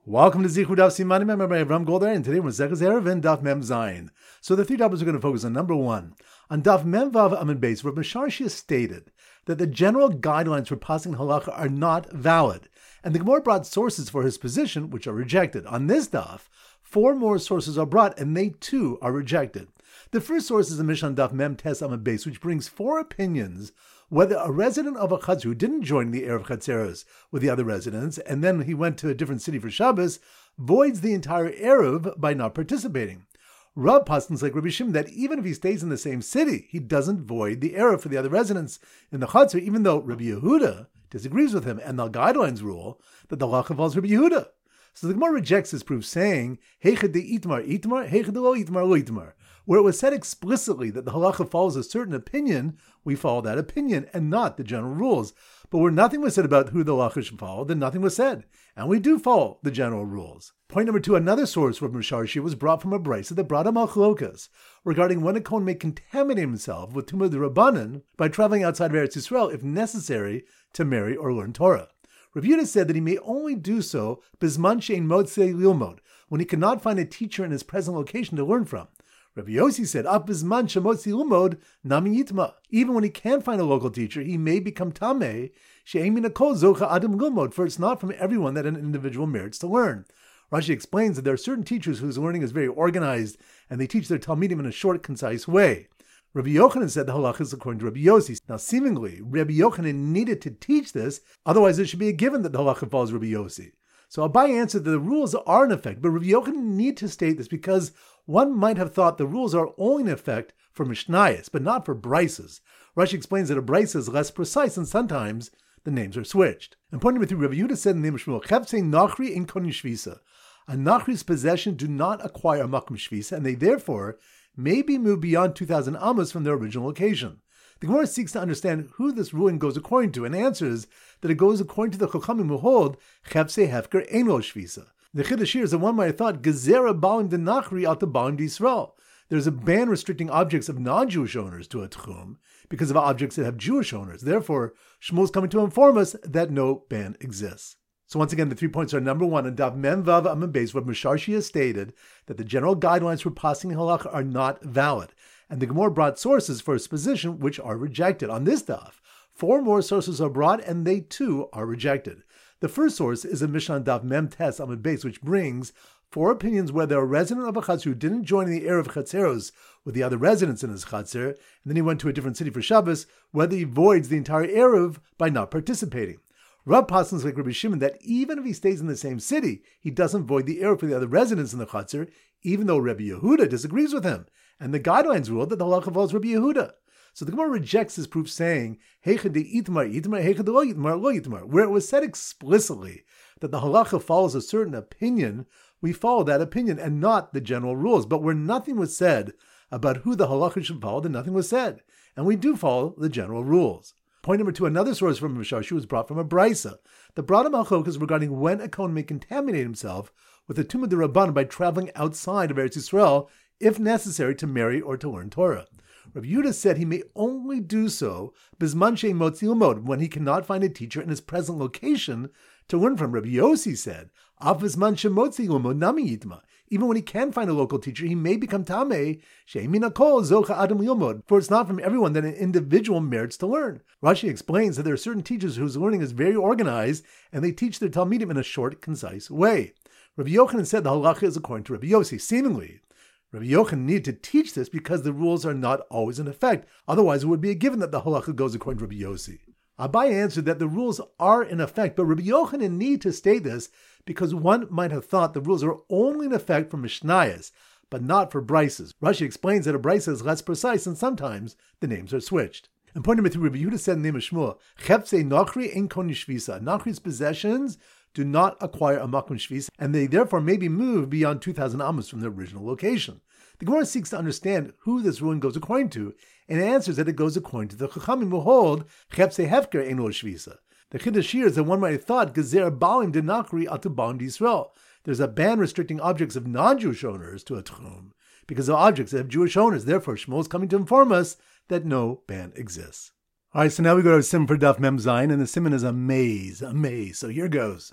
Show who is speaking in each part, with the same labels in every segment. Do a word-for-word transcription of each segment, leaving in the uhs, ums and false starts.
Speaker 1: Welcome to Zichud Daf Simanim. I'm Rabbi Avram Goldar, and today we're Zechus Erevin Daf Mem Zayin. So the three topics we're going to focus on. Number one, on Daf Mem Vav Amud Beis, Rav Misharshia stated that the general guidelines for passing halacha are not valid, and the Gemara brought sources for his position, which are rejected. On this Daf, four more sources are brought, and they too are rejected. The first source is a Mishnah on Daf Mem Tes Amud Beis, which brings four opinions whether a resident of a Chatzar who didn't join the Erev Chatzeros with the other residents, and then he went to a different city for Shabbos, voids the entire Erev by not participating. Rav Paskins like Rabbi Shimon that even if he stays in the same city, he doesn't void the Erev for the other residents in the Chatzar, even though Rabbi Yehuda disagrees with him, and the guidelines rule that the halacha follows Rabbi Yehuda. So the Gemara rejects this proof, saying, Heichad de itmar itmar, heichad de lo itmar lo itmar. Where it was said explicitly that the halacha follows a certain opinion, we follow that opinion and not the general rules. But where nothing was said about who the halacha should follow, then nothing was said. And we do follow the general rules. Point number two, another source from Misharshia was brought from a brisa that brought a machlokas regarding when a kohen may contaminate himself with tumah d'Rabbanan by traveling outside of Eretz Yisrael if necessary to marry or learn Torah. Rav Yehuda said that he may only do so bizman she'ein motzei lilmod, when he cannot find a teacher in his present location to learn from. Rabbi Yossi said, "Af bizman shemotzi lumod nami yitma." Even when he can't find a local teacher, he may become tameh she'ein min hakol zocha adam lilmod, for it's not from everyone that an individual merits to learn. Rashi explains that there are certain teachers whose learning is very organized, and they teach their talmidim in a short, concise way. Rabbi Yochanan said the halacha is according to Rabbi Yossi. Now, seemingly, Rabbi Yochanan needed to teach this, otherwise it should be a given that the halacha follows Rabbi Yossi. So Abai answered that the rules are in effect, but Rabbi Yochanan need to state this because one might have thought the rules are only in effect for Mishnayos, but not for Brises. Rashi explains that a Brisa is less precise, and sometimes the names are switched. And point number three, Rabbi Yehuda said in the name of Shmuel, Chevtzei Nachri in Konin Shvisa. A Nachri's possession do not acquire a Makom Shvisa, and they therefore may be moved beyond two thousand amos from their original location. The Gemara seeks to understand who this ruling goes according to, and answers that it goes according to the Chachamim who hold Chevtzei Hefker Ein Lo Shvisa. The Chiddush here is that one might have thought Gezerah Balim de Nachri al Balim de Yisrael. There's a ban restricting objects of non-Jewish owners to a tchum because of objects that have Jewish owners. Therefore, Shmuel is coming to inform us that no ban exists. So once again, the three points are: number one, in Daf Mem Vav Amud Beis, where Misharshia stated that the general guidelines for passing halacha are not valid, and the Gemara brought sources for his position which are rejected. On this Daf, four more sources are brought, and they too are rejected. The first source is a Mishnah on Daf Mem Tes Amud Beis, which brings four opinions whether a resident of a Chatzar who didn't join in the Erev Chatzeros with the other residents in his Chatzar, and then he went to a different city for Shabbos, whether he voids the entire Erev by not participating. Rav Paskins like Rabbi Shimon that even if he stays in the same city, he doesn't void the Erev for the other residents in the Chatzar, even though Rabbi Yehuda disagrees with him, and the guidelines rule that the halacha follows Rabbi Yehuda. So the Gemara rejects this proof, saying, Heichad de itmar itmar, heichad de lo itmar lo itmar. Where it was said explicitly that the halacha follows a certain opinion, we follow that opinion and not the general rules. But where nothing was said about who the halacha should follow, then nothing was said. And we do follow the general rules. Point number two, another source from Misharshia was brought from a brisa. The brought a machlokas regarding when a kohen may contaminate himself with a tumah d'Rabbanan by traveling outside of Eretz Yisrael, if necessary to marry or to learn Torah. Rav Yehuda said he may only do so bizman she'ein motzi lilmod, when he cannot find a teacher in his present location to learn from. Rabbi Yossi said, Af bizman shemotzi lilmod nami yitma. Even when he can find a local teacher, he may become tameh she'ein min hakol zocha adam lilmod, for it's not from everyone that an individual merits to learn. Rashi explains that there are certain teachers whose learning is very organized, and they teach their talmidim in a short, concise way. Rabbi Yochanan said the halacha is according to Rabbi Yossi. Seemingly, Rabbi Yochanan needed to teach this because the rules are not always in effect. Otherwise, it would be a given that the halacha goes according to Rabbi Yossi. Abai answered that the rules are in effect, but Rabbi Yochanan need to state this because one might have thought the rules are only in effect for Mishnayos, but not for Brises. Rashi explains that a Brisa is less precise, and sometimes the names are switched. And point number three, Rabbi Yehuda said in the name of Shmuel, Chevtzei Nachri ein Konin Shvisa. Nachri's possessions do not acquire a Makom Shvisa, and they therefore may be moved beyond two thousand amos from their original location. The Gemara seeks to understand who this ruling goes according to, and answers that it goes according to the Chachamim who hold Chevtzei Hefker Ein Lo Shvisa. The Chiddush here is that one might have thought Gezerah Balim de Nachri al Balim de Yisrael. There's a ban restricting objects of non-Jewish owners to a tchum because of objects that have Jewish owners. Therefore, Shmuel is coming to inform us that no ban exists. All right, so now we go to Sim for Daf Mem Zayin, and the Simon is a maze, a maze. So here goes.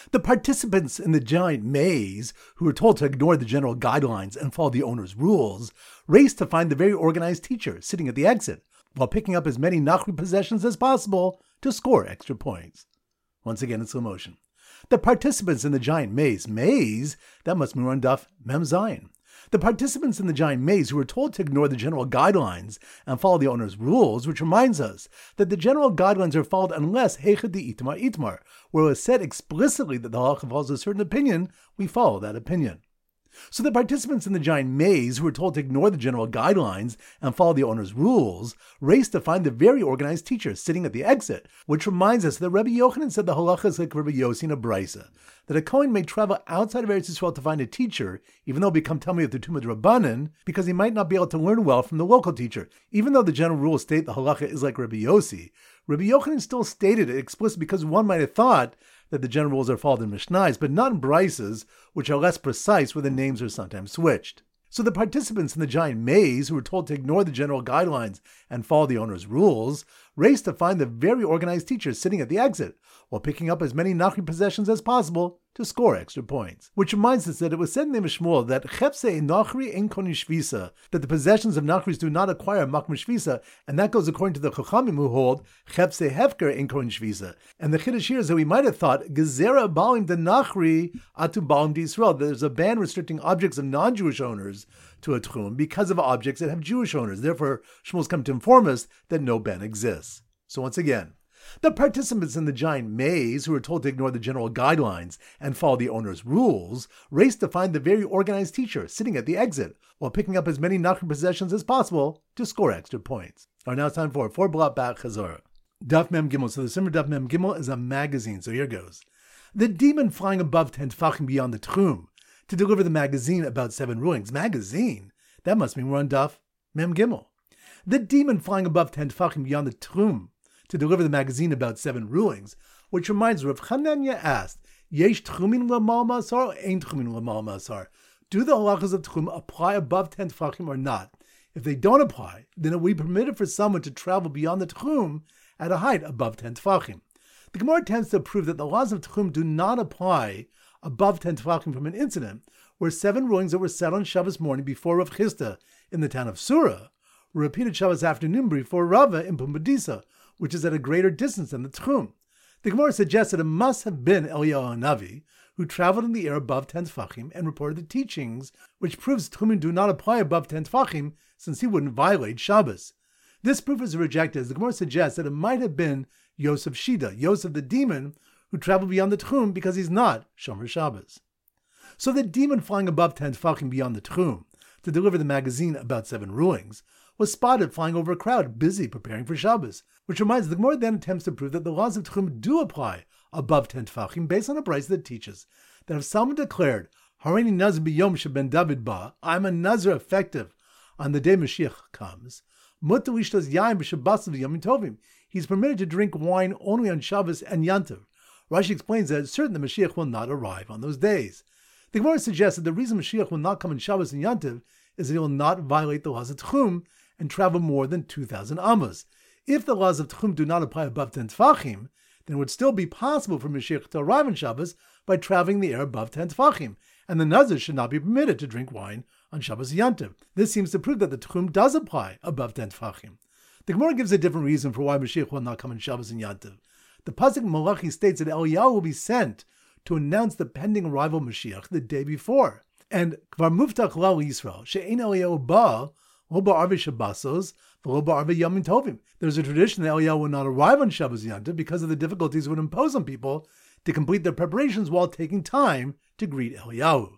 Speaker 1: The participants in the giant maze, who were told to ignore the general guidelines and follow the owner's rules, raced to find the very organized teacher sitting at the exit, while picking up as many Nachri possessions as possible to score extra points. Once again in slow motion. The participants in the giant maze, maze, that must mean on Daf Mem Zayin. The participants in the giant maze who were told to ignore the general guidelines and follow the owner's rules, which reminds us that the general guidelines are followed unless Heichad di Itmar Itmar, where it was said explicitly that the halacha follows a certain opinion, we follow that opinion. So the participants in the giant maze, who were told to ignore the general guidelines and follow the owner's rules, raced to find the very organized teacher sitting at the exit, which reminds us that Rabbi Yochanan said the halacha is like Rabbi Yossi in a brisa, that a Kohen may travel outside of Eretz Yisrael to find a teacher, even though become Talmid of the Tumah Rabbanan, because he might not be able to learn well from the local teacher. Even though the general rules state the halacha is like Rabbi Yossi, Rabbi Yochanan still stated it explicitly because one might have thought that the general rules are followed in Mishnais, but not in Brises, which are less precise where the names are sometimes switched. So the participants in the giant maze, who were told to ignore the general guidelines and follow the owner's rules, raced to find the very organized teacher sitting at the exit, while picking up as many Nachri possessions as possible to score extra points. Which reminds us that it was said in the Mishmuel that Chepse Nachri ein konin shvisa, that the possessions of Nachris do not acquire makm shvisa, and that goes according to the Chachamim who hold Chepse Hefker ein konin shvisa. And the Chiddush here is that we might have thought Gezerah balim de Nachri atu balim de Yisrael. There's a ban restricting objects of non-Jewish owners to a tchum because of objects that have Jewish owners. Therefore, Shmuel's come to inform us that no ban exists. So once again, the participants in the giant maze, who were told to ignore the general guidelines and follow the owner's rules, raced to find the very organized teacher sitting at the exit, while picking up as many Nachri possessions as possible to score extra points. All right, now it's time for four blot back Chazorah. Daf Mem Gimel. So the Simmer Daf Mem Gimel is a magazine, so here goes. The demon flying above ten tfachim beyond the tchum to deliver the magazine about seven rulings. Magazine? That must mean we're on Daf Mem Gimel. The demon flying above ten tfachim beyond the tchum to deliver the magazine about seven rulings, which reminds Rav Chananya asked, Yesh tchumin l'mal masar or ein tchumin l'mal masar? Do the halachas of tchum apply above ten tfachim or not? If they don't apply, then it will be permitted for someone to travel beyond the tchum at a height above ten tfachim. The Gemara tends to prove that the laws of tchum do not apply above ten tfachim from an incident where seven rulings that were said on Shabbos morning before Rav Chisda in the town of Surah were repeated Shabbos afternoon before Rava in Pumbedisa, which is at a greater distance than the tchum. The Gemara suggests that it must have been Eliyahu Hanavi who traveled in the air above ten tfachim and reported the teachings, which proves tchumin do not apply above ten tfachim since he wouldn't violate Shabbos. This proof is rejected as the Gemara suggests that it might have been Yosef Shida, Yosef the demon, who traveled beyond the tchum because he's not Shomer Shabbos. So the demon flying above ten tfachim beyond the tchum to deliver the magazine about seven rulings was spotted flying over a crowd busy preparing for Shabbos, which reminds us the Gemara then attempts to prove that the laws of tchum do apply above ten tfachim based on a brisa that teaches that if someone declared, Hareini nazir b'yom sheben David ba, I'm a nazir effective on the day Mashiach comes, mutar lishtos yain b'shabbasav v'yomim tovim, he's permitted to drink wine only on Shabbos and Yantiv. Rashi explains that it's certain the Mashiach will not arrive on those days. The Gemara suggests that the reason Mashiach will not come on Shabbos and Yantiv is that he will not violate the laws of tchum and travel more than two thousand amos. If the laws of tchum do not apply above ten tfachim, then it would still be possible for Mashiach to arrive on Shabbos by traveling the air above ten tfachim, and the nazir should not be permitted to drink wine on Shabbos Yantiv. This seems to prove that the tchum does apply above ten tfachim. The Gemara gives a different reason for why Mashiach will not come on Shabbos and Yantiv. The pasuk Malachi states that Eliyahu will be sent to announce the pending arrival of Mashiach the day before. And Kvar Muftach Lal Yisrael, She'ein Eliyahu ba, lo ba'arvei Shabbosos, v'lo ba'arvei Yomim Tovim. There's a tradition that Eliyahu will not arrive on Shabbos Yantiv because of the difficulties it would impose on people to complete their preparations while taking time to greet Eliyahu.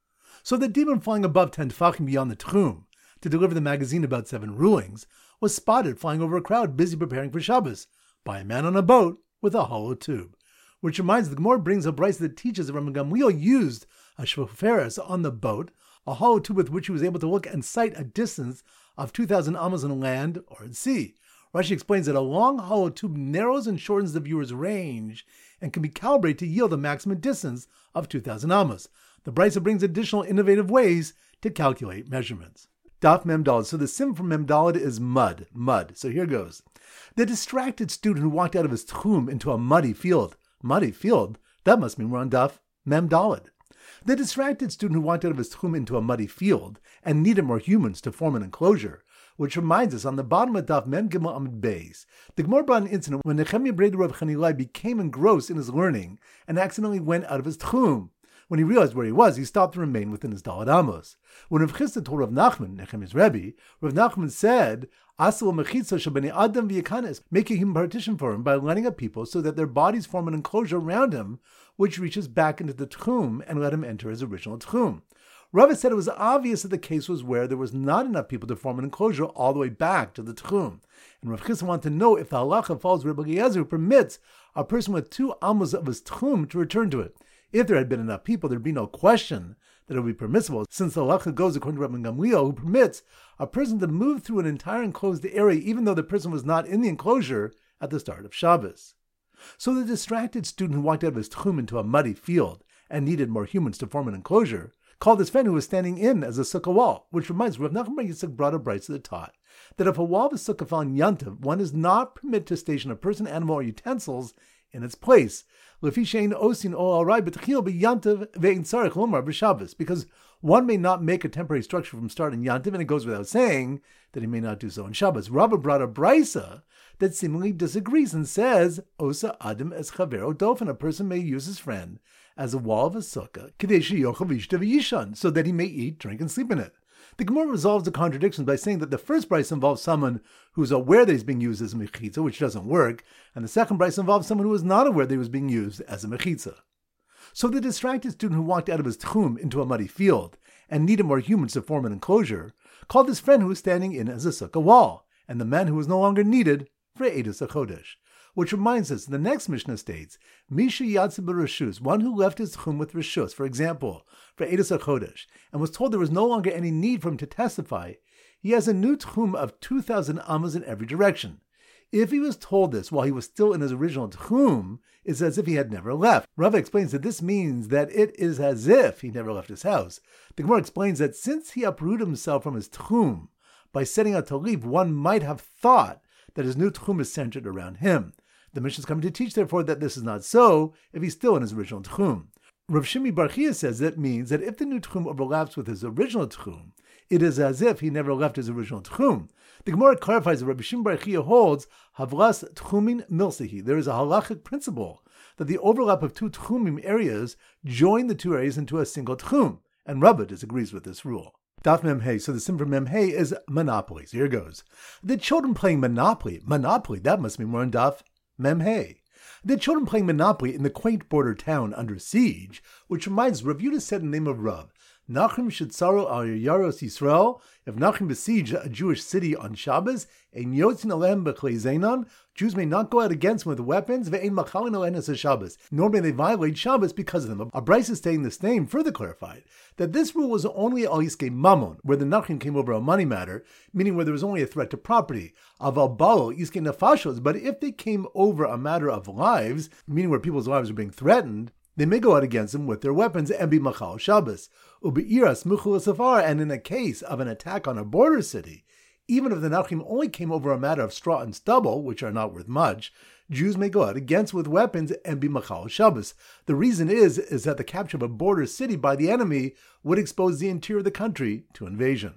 Speaker 1: So the demon flying above ten tfachim beyond the tchum to deliver the magazine about seven rulings was spotted flying over a crowd busy preparing for Shabbos by a man on a boat with a hollow tube. Which reminds the Gemara brings a brisa that teaches that Rabbi Gamliel used a shvoferes on the boat, a hollow tube with which he was able to look and sight a distance of two thousand amos on land or at sea. Rashi explains that a long hollow tube narrows and shortens the viewer's range and can be calibrated to yield a maximum distance of two thousand amos. The brisa brings additional innovative ways to calculate measurements. Daf Memdalad. So the sim from Memdalad is mud. Mud. So here goes. The distracted student who walked out of his tchum into a muddy field. Muddy field? That must mean we're on Daf Mem Daled. The distracted student who walked out of his tchum into a muddy field and needed more humans to form an enclosure, which reminds us on the bottom of Daf Mem Gimel Amud Beis, the Gemara brought an incident when Nechemia Breder Rav Chanilai became engrossed in his learning and accidentally went out of his tchum. When he realized where he was, he stopped to remain within his Daled Amos. When Rav Chisda told Rav Nachman, Nechemia's Rebbe, Rav Nachman said, Asel mechitza shabani adam v'yakanes, make a human partition for him by lining up people so that their bodies form an enclosure around him, which reaches back into the tchum and let him enter his original tchum. Rava said it was obvious that the case was where there was not enough people to form an enclosure all the way back to the tchum. And Rav Chisda wanted to know if the halacha follows Rebbe Eliezer, who permits a person with two amos of his tchum to return to it. If there had been enough people, there'd be no question that it would be permissible, since the halacha goes according to Rabbi Gamliel, who permits a person to move through an entire enclosed area even though the person was not in the enclosure at the start of Shabbos. So the distracted student who walked out of his tchum into a muddy field and needed more humans to form an enclosure called his friend who was standing in as a sukkah wall, which reminds Rav Nachman bar Yitzchak brought a brayso that taught that if a wall of a sukkah fell on Yantav, one is not permitted to station a person, animal, or utensils in its place, because one may not make a temporary structure from start in Yantiv, and it goes without saying that he may not do so in Shabbos. Rabba brought a brayso that seemingly disagrees and says, Osa Adam es Chavero Dofen, a person may use his friend as a wall of a sukkah, so that he may eat, drink, and sleep in it. The Gemara resolves the contradictions by saying that the first brayso involves someone who is aware that he's being used as a mechitza, which doesn't work, and the second brayso involves someone who is not aware that he was being used as a mechitza. So the distracted student who walked out of his tchum into a muddy field and needed more humans to form an enclosure called his friend who was standing in as a sukkah wall, and the man who was no longer needed for Eidos HaChodesh. Which reminds us, the next Mishnah states, Misha Yatsa B'Reshus, one who left his tchum with Reshus, for example, for Eidos HaChodesh, and was told there was no longer any need for him to testify, he has a new tchum of two thousand amos in every direction. If he was told this while he was still in his original tchum, it's as if he had never left. Rava explains that this means that it is as if he never left his house. The Gemara explains that since he uprooted himself from his tchum by setting out to leave, one might have thought that his new tchum is centered around him. The Mishnah is coming to teach, therefore, that this is not so if he's still in his original tchum. Rav Shimi bar Chia says that means that if the new tchum overlaps with his original tchum, it is as if he never left his original tchum. The Gemara clarifies that Rav Shimi bar Chia holds havlas tchumin milsihi. There is a halachic principle that the overlap of two tchumim areas join the two areas into a single tchum, and Rabbah disagrees with this rule. Daf Mem Hey. So the sim for Mem Hey is monopoly. So here goes. The children playing Monopoly. Monopoly, that must be more in Daf Mem Hey. The children playing Monopoly in the quaint border town under siege, which reminds Rav Yudah said in the name of Rav, Nachrim Shitzaru al Yaros Yisrael, if Nachrim besiege a Jewish city on Shabbos, ein yotzin alehem b'klei zeinon, Jews may not go out against them with weapons, ve'ein machalin alehem as Shabbos, nor may they violate Shabbos because of them. A brayso stating this name further clarified that this rule was only al yiskei mamon, where the Nachrim came over a money matter, meaning where there was only a threat to property, aval balo yiskei nefashos, but if they came over a matter of lives, meaning where people's lives are being threatened, they may go out against them with their weapons and be machal Shabbos. Ube'iras muchul safar, and in a case of an attack on a border city, even if the Nachrim only came over a matter of straw and stubble, which are not worth much, Jews may go out against with weapons and be machal Shabbos. The reason is, is that the capture of a border city by the enemy would expose the interior of the country to invasion.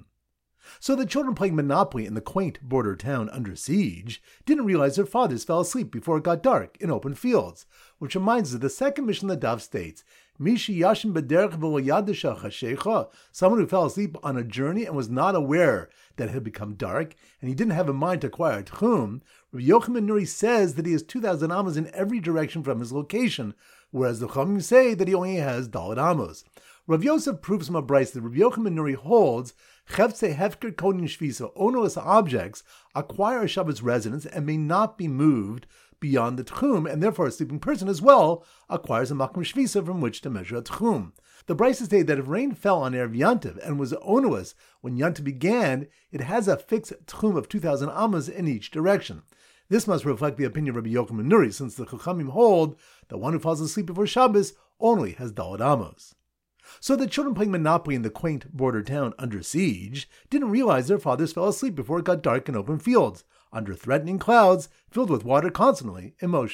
Speaker 1: So the children playing Monopoly in the quaint border town under siege didn't realize their fathers fell asleep before it got dark in open fields, which reminds us of the second mission of the Daf states, Mishi Yashin B'derech V'lo Chashecha, someone who fell asleep on a journey and was not aware that it had become dark, and he didn't have in mind to acquire a tchum. Rav Yochanan Nuri says that he has two thousand amos in every direction from his location, whereas the Chachamim say that he only has daled amos. Rav Yosef proves from a brayso that Rav Yochanan Nuri holds Chefze Hefker Konin Shvisa, ownerless objects acquire a Shabbos residence and may not be moved beyond the tchum, and therefore a sleeping person as well acquires a makom shvisa from which to measure a tchum. The brayso state that if rain fell on Erev Yantiv and was onerous when Yantiv began, it has a fixed tchum of two thousand amos in each direction. This must reflect the opinion of Rabbi Yochanan Nuri, since the Chachamim hold that one who falls asleep before Shabbos only has daled amos. So the children playing Monopoly in the quaint border town under siege didn't realize their fathers fell asleep before it got dark in open fields, under threatening clouds filled with water constantly in motion.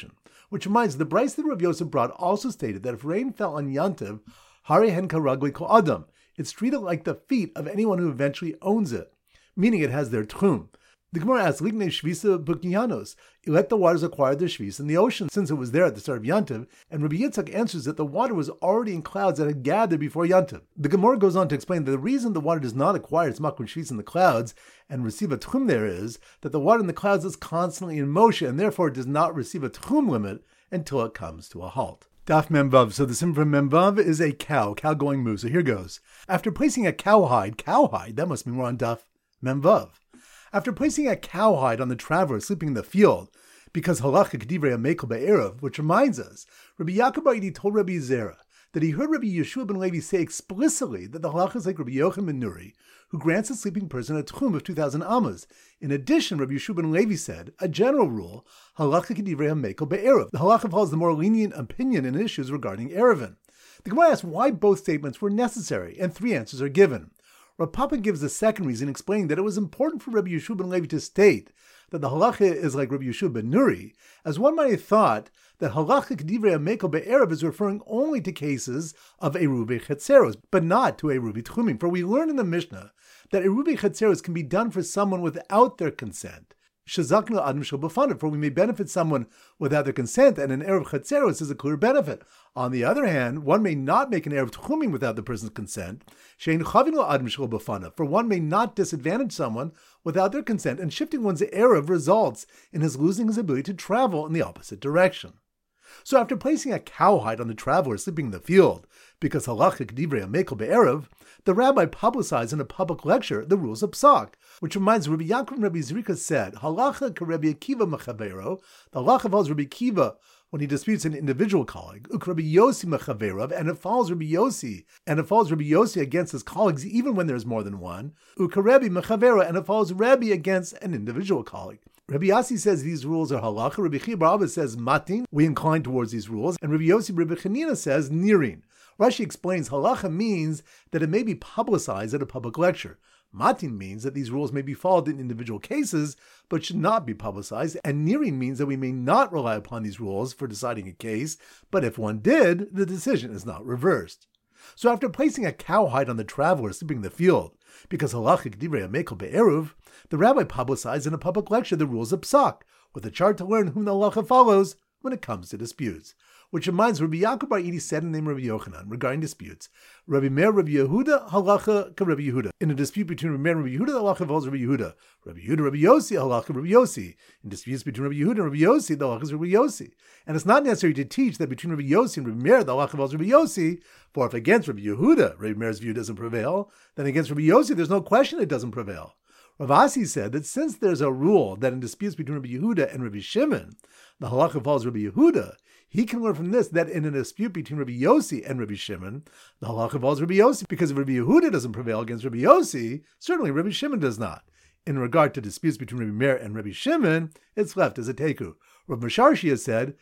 Speaker 1: Which reminds, the Bryce that Rabbi Yosef brought also stated that if rain fell on Yantiv, Hari hen karagli ko adam, it's treated like the feet of anyone who eventually owns it, meaning it has their tchum. The Gemara asks, Ligne Shvisa Bukyanos, let the waters acquire their Shvis in the ocean, since it was there at the start of Yantiv, and Rabbi Yitzchak answers that the water was already in clouds that had gathered before Yantiv. The Gemara goes on to explain that the reason the water does not acquire its Makom Shvis in the clouds and receive a tchum there is that the water in the clouds is constantly in motion, and therefore it does not receive a tchum limit until it comes to a halt. Daf Memvav. So the sim from Memvav is a cow, cow going moo. So here goes. After placing a cowhide, cowhide, that must be more on Daf Memvav. After placing a cowhide on the traveler sleeping in the field, because halacha k'divrei hamekel be'erev, which reminds us, Rabbi Yaakov bar Yidi told Rabbi Zera that he heard Rabbi Yeshua ben Levi say explicitly that the halacha is like Rabbi Yochanan ben Nuri, who grants a sleeping person a tchum of two thousand amas. In addition, Rabbi Yeshua ben Levi said, a general rule, halacha k'divrei hamekel be'erev. The halacha follows the more lenient opinion in issues regarding erevin. The Gemara asks why both statements were necessary, and three answers are given. Rav Papa gives the second reason, explaining that it was important for Rabbi Yeshua ben Levi to state that the halacha is like Rabbi Yeshua ben Nuri, as one might have thought that halacha k'divrei hamekel be'erev is referring only to cases of eruvi chetzeros, but not to eruvi tchumim. For we learn in the Mishnah that eruvi chetzeros can be done for someone without their consent. Shazaknu adam shel b'fanav, for we may benefit someone without their consent, and an erev chetzeros is a clear benefit. On the other hand, one may not make an erev tchumim without the person's consent. Shein chavinu adam shel b'fanav, for one may not disadvantage someone without their consent, and shifting one's erev results in his losing his ability to travel in the opposite direction. So after placing a cowhide on the traveler sleeping in the field, because halacha k'divrei hamekel be'erev, the rabbi publicized in a public lecture the rules of psak, which reminds Rabbi Yaakov and Rabbi Zrika said, halacha k'Rabbi Akiva mechavero, the halacha follows Rabbi Akiva when he disputes an individual colleague, uk Rabbi Yossi mechaverov, and it follows Rabbi Yossi, and it follows Rabbi Yossi against his colleagues even when there's more than one, uk Rabbi mechavero, and it follows Rabbi against an individual colleague. Rabbi Yossi says these rules are halacha, Rabbi Chia bar Abba says matin, we incline towards these rules, and Rabbi Yossi Rabbi Chanina says nirin. Rashi explains halacha means that it may be publicized at a public lecture. Matin means that these rules may be followed in individual cases, but should not be publicized, and nirin means that we may not rely upon these rules for deciding a case, but if one did, the decision is not reversed. So after placing a cowhide on the traveler sleeping in the field, because halacha k'divrei hamekel be'eruv, the rabbi publicized in a public lecture the rules of psak, with a chart to learn whom the halacha follows when it comes to disputes. Which reminds Rabbi Yaakov bar Idi said in the name of Rabbi Yochanan regarding disputes, Rabbi Meir, Rabbi Yehuda, halacha ka Rabbi Yehuda. In a dispute between Rabbi Meir and Rabbi Yehuda, the halacha follows Rabbi Yehuda. Rabbi Yehuda, Rabbi Yossi, halacha Rabbi Yossi. In disputes between Rabbi Yehuda and Rabbi Yossi, the halacha is Rabbi Yossi. And it's not necessary to teach that between Rabbi Yossi and Rabbi Meir, the halacha follows Rabbi Yossi, for if against Rabbi Yehuda, Rabbi Meir's view doesn't prevail, then against Rabbi Yossi, there's no question it doesn't prevail. Rav Asi said that since there's a rule that in disputes between Rabbi Yehuda and Rabbi Shimon, the halacha follows Rabbi Yehuda, he can learn from this that in a dispute between Rabbi Yossi and Rabbi Shimon, the halacha follows Rabbi Yossi, because if Rabbi Yehuda doesn't prevail against Rabbi Yossi, certainly Rabbi Shimon does not. In regard to disputes between Rabbi Meir and Rabbi Shimon, it's left as a teku. Rav Misharshi has said,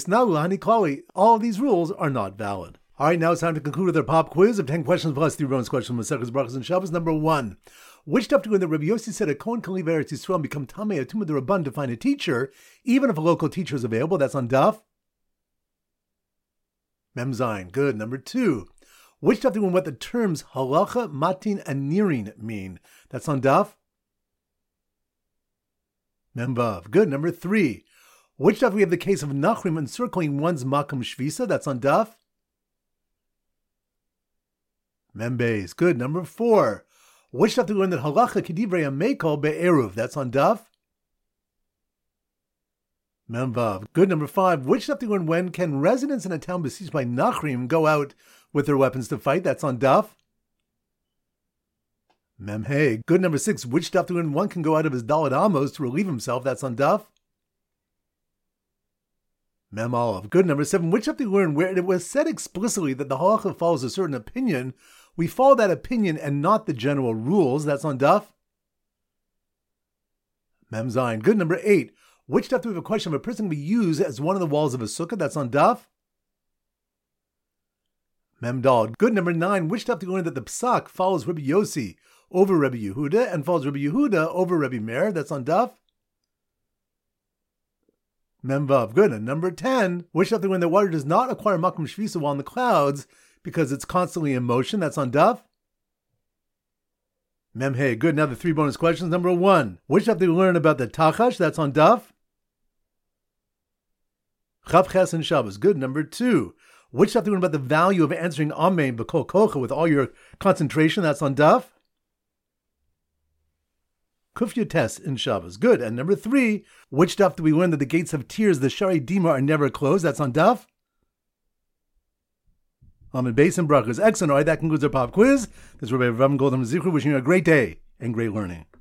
Speaker 1: all of these rules are not valid. All right, now it's time to conclude with our pop quiz of ten questions plus three bonus questions from Maseches Brachos and Shabbos. Number one. Which stuff to when the Rabbi Yossi said a Kohen can leave Eretz Yisrael and become Tamei Atumah D'Rabban to find a teacher, even if a local teacher is available? That's on Daf Mem Zayin. Good. Number two. Which stuff to when what the terms halacha, matin, and nirin mean? That's on Daf Mem Vav. Good. Number three. Which stuff we have the case of Nachrim encircling one's Makam Shvisa? That's on Daf Mem Beis. Good. Number four. Which stuff to learn that halacha k'divrei hamekel be'eruv? That's on Daf Mem Vav. Good. Number five. Which stuff to learn when can residents in a town besieged by Nachrim go out with their weapons to fight? That's on Daf Mem Hey. Good. Number six. Which stuff to learn one can go out of his Daled Amos to relieve himself? That's on Daf Mem Aleph. Good. Number seven. Which stuff to learn where it was said explicitly that the halacha follows a certain opinion, we follow that opinion and not the general rules? That's on Daf Mem Zayin. Good. Number eight. Which stuff do we have a question of a person we use as one of the walls of a sukkah? That's on Daf Mem Daled. Good. Number nine. Which stuff do we learn that the psak follows Rabbi Yossi over Rabbi Yehuda and follows Rabbi Yehuda over Rabbi Meir? That's on Daf Memvav. Good. And number ten, which stuff when the water does not acquire makom shvisa while in the clouds because it's constantly in motion? That's on Daf Memhe. Good. Now the three bonus questions. Number one, which stuff did we learn about the Tachash? That's on Daf Chav Ches and Shabbos. Good. Number two, which stuff did we learn about the value of answering Amen B'kol Kocha with all your concentration? That's on Daf Kufya Tes in Shabbos. Good. And number three, which stuff do we learn that the gates of tears, the Shari Dima, are never closed? That's on Daf Amen Beis and Brachas. Excellent. All right, that concludes our pop quiz. This is Rabbi Avram Goldham Zichru wishing you a great day and great learning.